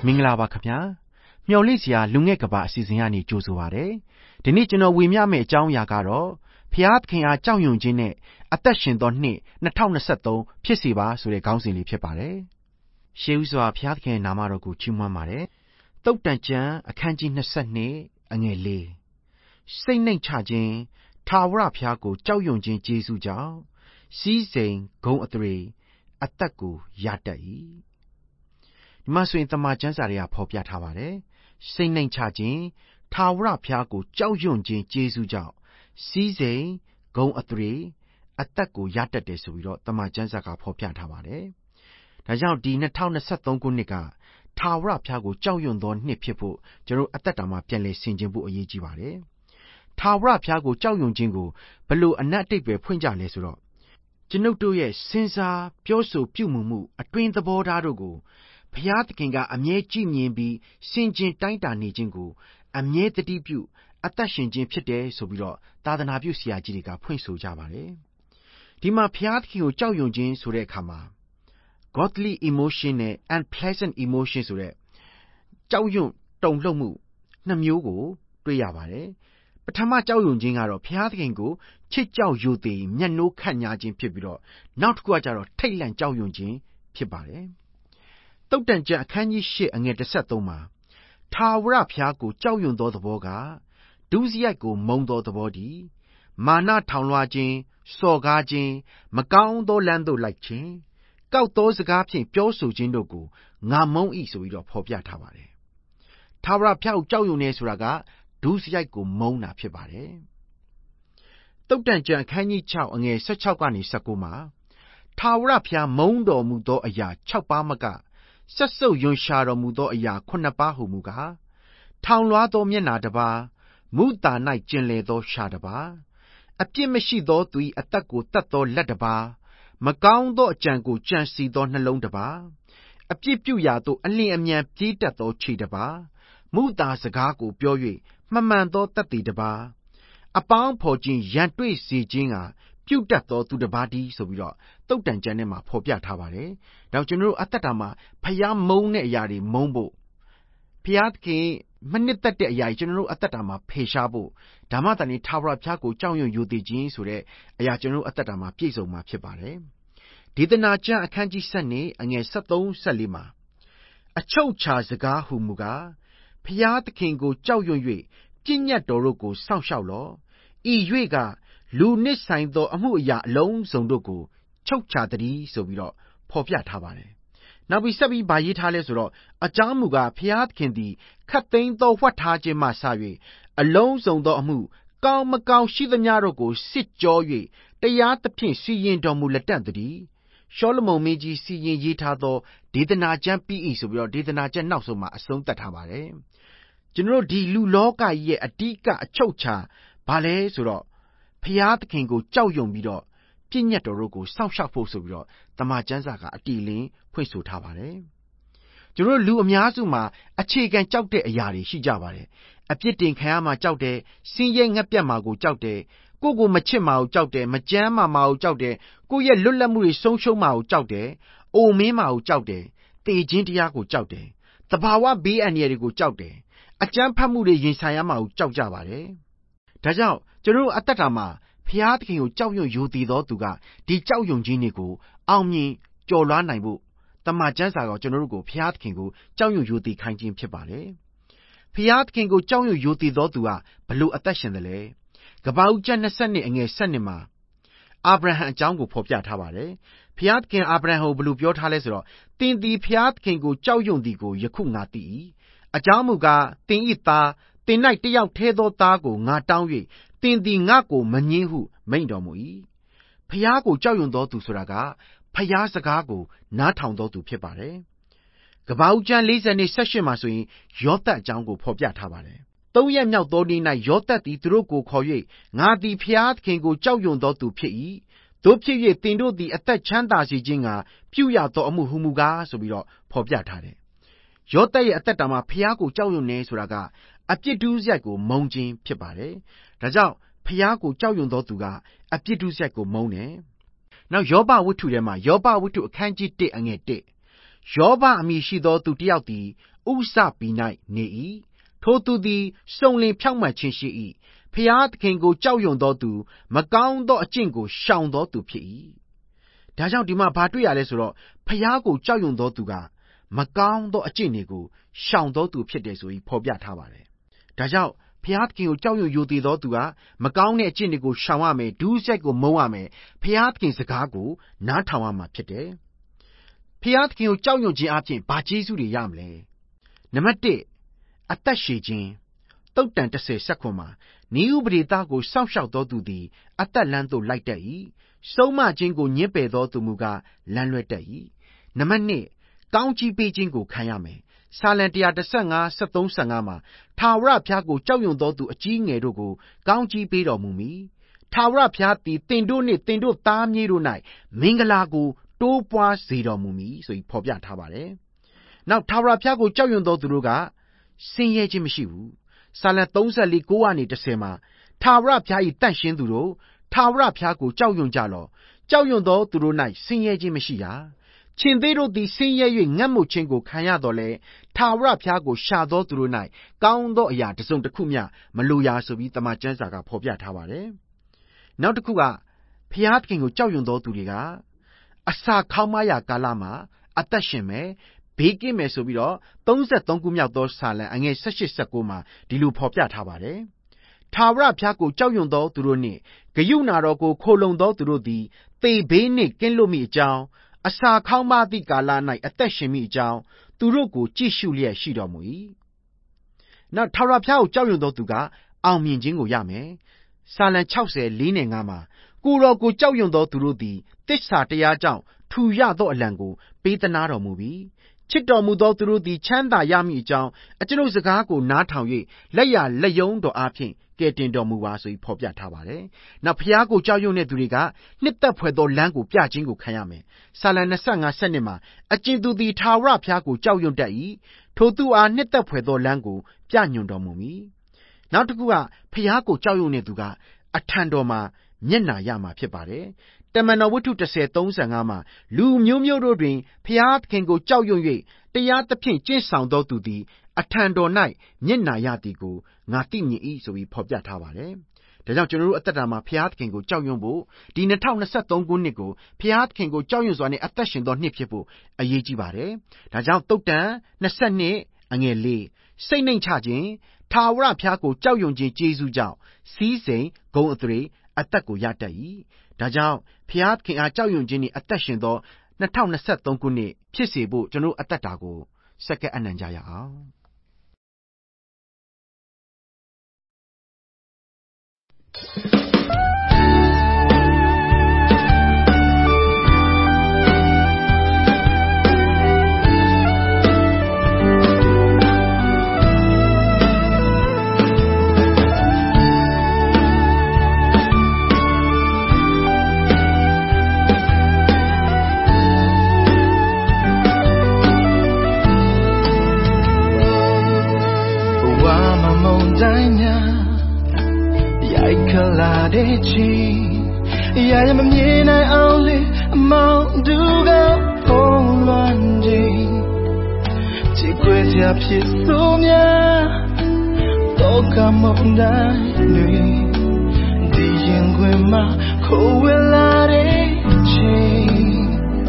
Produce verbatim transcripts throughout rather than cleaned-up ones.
မင်္ဂလာပါခင်ဗျာမျော်လင့်စရာလူငယ်ကဘာအစီအစဉ်ကနေကြိုဆိုပါရစေဒီနေ့ကျွန်တော်ဝေမျှမယ့်အကြောင်းအရာကတော့ဖျားသခင်အားကြောက်ရွံ့ခြင်းနဲ့အသက်ရှင်သောနှစ်၂၀၂၃ဖြစ်စေပါဆိုတဲ့ခေါင်းစဉ်လေးဖြစ်ပါတယ်ရှေးဥစွာဖျားသခင်နာမတော်ကိုချီးမွမ်းပါတယ်တုတ်တန်ကျမ်းအခန်းကြီး၂၂အငယ်၄စိတ်နှိမ်ချခြင်းထာဝရဘုရားကိုကြောက်ရွံ့ခြင်းကျေးဇူးကြောင့်စီးစိမ်ဂုဏ်အသရေအသက်ကိုရတတ်၏ဒီမှာဆိုရင်တမန်ကျမ်းစာတွေကဖော်ပြထားပါတယ်စိတ်နှိမ်ချခြင်းထာဝရဘုရားကိုကြောက်ရွံ့ခြင်းကျေးဇူးကြောင့်စီးစိမ်ဂုဏ်အသရေအသက်ကိုရတတ်တယ်ဆိုပြီးတော့တမန်ကျမ်းစာကဖော်ပြထားပါတယ်ဒါကြောင့်ဒီ၂၀၂၃ခုနှစ်ကထာဝရဘုရားကိုကြောက်ရွံ့သောနှစ်ဖြစ်ဖို့ကျွန်တော်အသက်တာမှာပြန်လည်ဆင်ခြင်ဖို့အရေးကြီးပါတယ်ထာဝရဘုရားကိုကြောက်ရွံ့ခြင်းကိုဘယ်လိုအနက်အတိတ်ပဲဖွင့်ကြလဲဆိုတော့ကျွန်ုပ်တို့ရဲ့စဉ်းစားပြောဆိုပြုမှုမှုအတွင်းသဘောထားတို့ကိုဘုရားသခင်ကအမြဲကြည်မြင်ပြီးစင်ကြင်တိုင်းတာနေခြင်းကိုအမြဲတတိပြုအသက်ရှင်ခြင်းဖြစ်တယ်ဆိုပြီးတော့သာသနာပြုဆရာကြီးတွေကဖွင့်ဆိုကြပါတယ်ဒီမှာဘုရားသခင်ကိုကြောက်ရွံ့ခြင်းဆိုတဲ့အခါမှာ godly emotion နဲ့ unpleasant emotion ဆိုတဲ့ကြောက်ရွံ့တုန်လှုပ်မှုနှစ်မျိုးကိုတွေ့ရပါတယ်ပထမကြောက်ရွံ့ခြင်းကတော့ဘုရားသခင်ကိုချစ်ကြောက်ယိုသေမျက်နှိုးခန့်ညားခြင်းဖြစ်ပြီးတော့နောက်တစ်ခုကကျတော့ထိတ်လန့်ကြောက်ရွံ့ခြင်းဖြစ်ပါတယ်တုတ်တန်ကျမ်းအခန်းကြီး၈အငယ်၁၃မှာထာဝရဘုရားကိုကြောက်ရွံ့သောသဘောကဒုစရိုက်ကိုမုန်းသောသဘောတည်းမာနထောင်လွှားခြင်းစော်ကားခြင်းမကောင်းသောလမ်းသို့လိုက်ခြင်းကောက်သောစကားဖြင့်ပြောဆိုခြင်းတို့ကိုငါမုန်း၏ဆိုပြီးတော့ဖော်ပြထားပါတယ်ထာဝရဘုရားကိုကြောက်ရွံ့နေဆိုတာကဒုစရိုက်ကိုမုန်းတာဖြစ်ပါတယ်တုတ်တန်ကျမ်းအခန်းကြီး၆အငယ်၁၆ကနေ၁၉မှာထာဝရဘုရားမုန်းတော်မူသောအရာ၆ပါးမကဆက်ဆုပ်ယွန်ရှာတော်မူသောအရာခုနှစ်ပါးဟုမူကားထောင်လွှားသောမျက်နှာတစ်ပါးမုသာ၌ကျင်လည်သောရှာတစ်ပါးအပြစ်မရှိသောသူ၏အသက်ကိုတတ်သောလက်တစ်ပါးမကောင်းသောအကြံကိုကြံစီသောနှလုံးတစ်ပါးအပြစ်ပြုရာသို့အလျင်အမြန်ပြေးတတ်သောခြေတစ်ပါးမုသာစကားကိုပြော၍မမှန်သောတတ်သည်တစ်ပါးအပေါင်းဖော်ခြင်းရန်တွေ့စေခြင်းကပြုတ်တတ်သောသူတစ်ပါးတည်းဆိုပြီးတော့တုတ်တန်ကျမ်းထဲမှာဖော်ပြထားပါတယ်။ဒါကြောင့်ကျွန်တော်တို့အသက်တာမှာဖျားမုန်းတဲ့အရာတွေမုန်းဖို့ဖျားသခင်မနစ်သက်တဲ့အရာကြီးကျွန်တော်တို့အသက်တာမှာဖေရှားဖို့ဓမ္မတန်နေထာဝရဘုရားကိုကြောက်ရွံ့ယိုသေခြင်းဆိုတဲ့အရာကျွန်တော်တို့အသက်တာမှာပြည့်စုံမှာဖြစ်ပါတယ်။ဒေသနာကျမ်းအခန်းကြီး၁၂အငယ်၁၃ ၁၄မှာအချုပ်ချာစကားဟုမူကားဖျားသခင်ကိုကြောက်ရွံ့၍ပြည့်ညတ်တော်တို့ကိုစောင့်ရှောက်လော့ဤ၍ကလူနစ်ဆိုင်သောအမှုအရာအလုံးစုံတို့ကိုချုပ်ချတည်းဆိုပြီးတော့ဖော်ပြထားပါတယ်။နောက်ပြီးဆက်ပြီးဗာရေးထားလဲဆိုတော့အကြောင်းမူကားဖျားသခင်သည်ခတ်သိမ်းသောဝှက်ထားခြင်းမှစ၍အလုံးစုံသောအမှုကောင်းမကောင်းရှိသမျှတို့ကိုစစ်ကြော၍တရားသဖြင့်စီရင်တော်မူလက်တံ့တည်းရှောလမုန်မင်းကြီးစီရင်ရေးထားသောဒေသနာကျမ်းပြီး၏ဆိုပြီးတော့ဒေသနာကျမ်းနောက်ဆုံးမှာအဆုံးသတ်ထားပါတယ်။ကျွန်တော်တို့ဒီလူလောကကြီးရဲ့အတိကအချုပ်ချာဘာလဲဆိုတော့ဖျားသခင်ကိုကြောက်ရွံ့ပြီးတော့ပြည့်ညတ်တော်တို့ကိုစောင့်ရှောက်ဖို့ဆိုပြီးတော့တမန်ကျမ်းစာကအတီလင်းဖွင့်ဆိုထားပါတယ်။ကျွန်တော်လူအများစုမှာအခြေခံကြောက်တဲ့အရာတွေရှိကြပါတယ်။အပြစ်တင်ခံရမှာကြောက်တယ်၊ဆင်းရဲငတ်ပြတ်မှာကိုကြောက်တယ်၊ကိုယ့်ကိုမချစ်မှာကိုကြောက်တယ်၊မကြမ်းမှာမှာကိုကြောက်တယ်၊ကိုယ့်ရဲ့လွတ်လပ်မှုတွေဆုံးရှုံးမှာကိုကြောက်တယ်၊အိုမင်းမှာကိုကြောက်တယ်၊သေခြင်းတရားကိုကြောက်တယ်၊သဘာဝဘေးအန္တရာယ်တွေကိုကြောက်တယ်၊အကြမ်းဖက်မှုတွေရင်ဆိုင်ရမှာကိုကြောက်ကြပါတယ်။ဒါကြောင့်ကျွန်တော်တို့အသက်တာမှာဖျားသခင်ကိုကြောက်ရွံ့ယိုသေသောသူကဒီကြောက်ရွံ့ခြင်းတွေကိုအောင်မြင်ကျော်လွှားနိုင်ဖို့တမန်ကျမ်းစာကကျွန်တော်တို့ကိုဖျားသခင်ကိုကြောက်ရွံ့ယိုသေခိုင်းခြင်းဖြစ်ပါတယ်။ဖျားသခင်ကိုကြောက်ရွံ့ယိုသေသောသူကဘလို့အသက်ရှင်တယ်လဲ။ကပ္ပဦးကျမ်း၂၂အငယ်၁၂မှာအာဗြဟံအကြောင်းကိုဖော်ပြထားပါတယ်။ဖျားသခင်အာဗြဟံကိုဘလို့ပြောထားလဲဆိုတော့သင်သည်ဖျားသခင်ကိုကြောက်ရွံ့သည်ကိုယခုငါသိ၏။အကြောင်းမူကားသင်၏သားသင်၌တယောက်ထဲသောသားကိုငါတောင်း၍သင်သည်ငါ့ကိုမငြင်းဟုမိန့်တော်မူ၏။ဖျားကိုကြောက်ရွံ့သောသူဆိုတာကဖျားစကားကိုနားထောင်သောသူဖြစ်ပါတယ်။ကပ္ပဦးကျမ်း၄၀နဲ့၁၈မှာဆိုရင်ယောသပ်အကြောင်းကိုဖော်ပြထားပါတယ်။သုံးရက်မြောက်သောနေ့၌ယောသပ်သည်သူတို့ကိုခေါ်၍ငါသည်ဖျားသခင်ကိုကြောက်ရွံ့သောသူဖြစ်၏။တို့ဖြစ်၍သင်တို့သည်အသက်ချမ်းသာစေခြင်းကပြုရသောအမှုဟုမူကားဆိုပြီးတော့ဖော်ပြထားတယ်။ယောသပ်ရဲ့အသက်တာမှာဖျားကိုကြောက်ရွံ့နေဆိုတာကအပြစ်ဒုစရိုက်ကိုမုန်းခြင်းဖြစ်ပါတယ်။ဒါကြောင့်ဖျားကိုကြောက်ရွံ့သောသူကအပြစ်ဒုစရိုက်ကိုမုန်းတယ်။နောက်ယောဘဝတ္ထုထဲမှာယောဘဝတ္ထုအခန်းကြီး၁အငယ်၁ယောဘအမည်ရှိသောသူတစ်ယောက်သည်ဥစပီ၌နေ၏ထိုသူသည်စုံလင်ဖြောင့်မတ်ခြင်းရှိ၏ဖျားသခင်ကိုကြောက်ရွံ့သောသူမကောင်းသောအကျင့်ကိုရှောင်သောသူဖြစ်၏ဒါကြောင့်ဒီမှာဘာတွေ့ရလဲဆိုတော့ဖျားကိုကြောက်ရွံ့သောသူကမကောင်းသောအကျင့်တွေကိုရှောင်သောသူဖြစ်တယ်ဆိုပြီးဖော်ပြထားပါတယ်ဒါကြောင့်ဖျားသခင်ကိုကြောက်ရွံ့ယိုသေးသောသူကမကောင်းတဲ့အကျင့်တွေကိုရှောင်ရမယ်ဒုစရိုက်ကိုမုန်းရမယ်ဖျားသခင်စကားကိုနားထောင်ရမှာဖြစ်တယ်ဖျားသခင်ကိုကြောက်ရွံ့ခြင်းအပြင်ဘာကျေးဇူးတွေရမလဲနံပါတ်တစ်အသက်ရှည်ခြင်းတုတ်တန်တစ်ဆယ်ဆက်ခွန်မှာနိဥပဒေသားကိုစောင့်ရှောက်သောသူသည်အသက်လမ်းသို့လိုက်တတ်၏ဆုံးမခြင်းကိုညှင်းပယ်သောသူမူကားလမ်းလွဲတတ်၏နံပါတ်နှစ်ကောင်းကြီးပေးခြင်းကိုခံရမယ်စာလံone thirty-five thirteen 15မှာထာဝရဘုရားကိုကြောက်ရွံ့သောသူအကြီးငယ်တို့ကိုကောင်းကြီးပေးတော်မူမည်ထာဝရဘုရားသည်သင်တို့နှင့်သင်တို့သားမြေးတို့၌မင်္ဂလာကိုတိုးပွားစေတော်မူမည်ဆိုပြီးဖော်ပြထားပါတယ်နောက်ထာဝရဘုရားကိုကြောက်ရွံ့သောသူတို့ကဆင်းရဲခြင်းမရှိဘူးစာလံthirty-four nineကနေtenမှာထာဝရဘုရား၏တန့်ရှင်းသူတို့ထာဝရဘုရားကိုကြောက်ရွံ့ကြလော့ကြောက်ရွံ့သောသူတို့၌ဆင်းရဲခြင်းမရှိရချင်းသေးတို့သည်ဆင်းရဲ၍ငတ်မွတ်ခြင်းကိုခံရတော်လဲထာဝရဘုရားကိုရှာသောသူတို့၌ကောင်းသောအရာတစ်စုံတစ်ခုမျှမလိုရာဆိုပြီးတမန်ကျမ်းစာကဖော်ပြထားပါတယ်နောက်တစ်ခုကဘုရားသခင်ကိုကြောက်ရွံ့သောသူတွေကအစာခေါင်းမရာကာလမှာအသက်ရှင်မယ်ဘေးကင်းမယ်ဆိုပြီးတော့thirty-threeခုမြောက်သောစာလံအငယ်eighteen nineteenမှာဒီလိုဖော်ပြထားပါတယ်ထာဝရဘုရားကိုကြောက်ရွံ့သောသူတို့နှင့်ဂရုဏာတော်ကိုခိုလှုံသောသူတို့သည်သေဘေးနှင့်ကင်းလွတ်မိအကြောင်းအစာခေါင်းမသည့်ကာလ၌အသက်ရှင်မိအကြောင်းသူတို့ကိုကြည့်ရှုလျက်ရှိတော်မူ၏နောက်ထာဝရဘုရားကိုကြောက်ရွံ့သောသူကအောင်မြင်ခြင်းကိုရမယ်စာလံsixty fourနဲ့fiveမှာကိုယ်တော်ကိုကြောက်ရွံ့သောသူတို့သည်သစ္စာတရားကြောင့်ထူရသောအလံကိုပေးသနားတော်မူပြီချစ်တော်မူသောသူတို့သည်ချမ်းသာရမည်အကြောင်းအကျွန်ုပ်စကားကိုနားထောင်၍လက်ရလက်ယုံတော်အားဖြင့်ကယ်တင်တော်မူပါဆိုပြီးဖော်ပြထားပါတယ်။နောက်ဘုရားကိုကြောက်ရွံ့တဲ့သူတွေကနှစ်သက်ဖွယ်သောလမ်းကိုပြခြင်းကိုခံရမယ်။စာလံtwenty-five sevenမှာအကျဉ်သူသည်ထာဝရဘုရားကိုကြောက်ရွံ့တတ်၏ထိုသူအားနှစ်သက်ဖွယ်သောလမ်းကိုပြညွှန်တော်မူမည်။နောက်တစ်ခုကဘုရားကိုကြောက်ရွံ့တဲ့သူကအထံတော်မှာမျက်နှာရမှာဖြစ်ပါတယ်။တမန်တော်ဝတ္ထုten thirty-fiveမှာလူမျိုးမျိုးတို့တွင်ဘုရားသခင်ကိုကြောက်ရွံ့၍တရားသဖြင့်ကျင့်ဆောင်သောသူသည်အထံတော်၌မျက်နှာရသည်ကိုငါသိမြင်၏ဆိုပြီးဖော်ပြထားပါတယ်။ဒါကြောင့်ကျွန်တော်တို့အသက်တာမှာဘုရားသခင်ကိုကြောက်ရွံ့ဖို့ဒီtwenty twenty-threeခုနှစ်ကိုဘုရားသခင်ကိုကြောက်ရွံ့စွာနဲ့အသက်ရှင်သောနှစ်ဖြစ်ဖို့အရေးကြီးပါတယ်။ဒါကြောင့်သုတ်တန်twenty-twoအငယ်fourစိတ်နှိမ်ချခြင်းထာဝရဘုရားကိုကြောက်ရွံ့ခြင်းကျေးဇူးကြောင့်စီးစိမ်ဂုဏ်အသရေအသက်ကိုရတတ်၏။ဒါကြောင့်ဘုရားသခင်အားကြောက်ရွံ့ခြင်းနှင့်အသက်ရှင်သောtwenty twenty-threeခုနှစ်ဖြစ်စေဖို့ကျွန်တော်အသက်တာကိုစက္ကန့်အနံ့ကြရအောင်呀呀，么面来奥利，毛都个红乱地，几块家皮素面，都个梦来女，地眼鬼嘛，口味拉的情，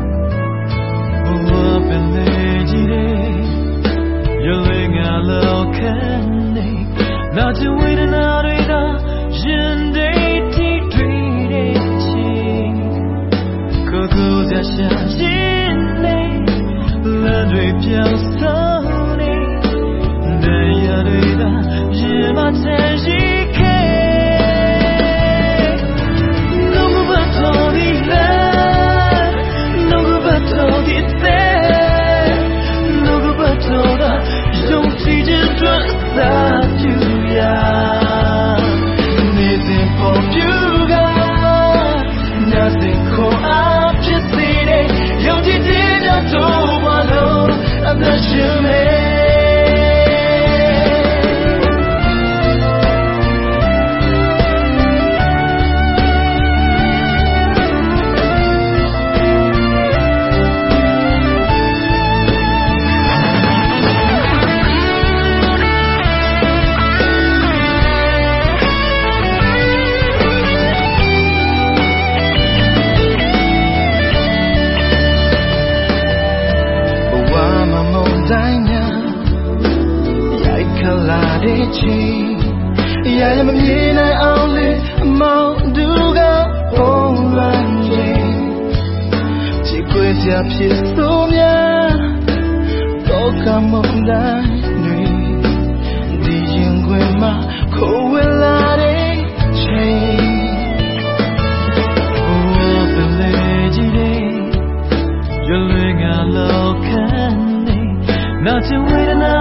我本来记得，有另外老看你，那只为的那对的人的。在相信你，蓝对飘散你，但也对的日马在一开，能够把头的来，能够把头的在，能够把头的用气质转撒就呀，你在跑就个，那在口啊。有几天要走过路，那是美。 情，呀呀么别来熬里毛独个红乱情，只归家撇苏面，都看梦来女，敌人归嘛口为拉的情，我本来记得，原来俺老看你，那只为了那。